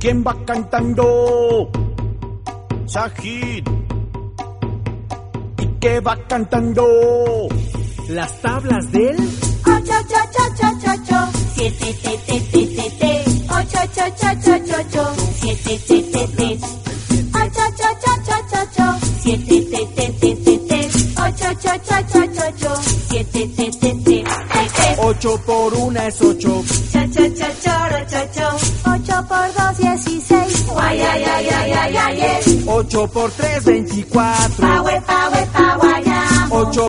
¿Quién va cantando? Sajid. ¿Y qué va cantando? Las tablas del 8, 8, 8, 8, 8, 7, te, te, te, te, te. 8, 8, 8, 8, 8, 7, te, te, te. 8, 8, 8, 8, 8, 7, te, te, te, te, te. 8, 8, 8, 8, 8, 7, te, te, te, te. 8 por 1 es 8. Cha, cha, cha, choro, cho, cho. 8 por 2, 16. Guay, ay, ay, ay, ay, ay, ay. 8 por 3, 24. Pawe, pawe, pawe, 8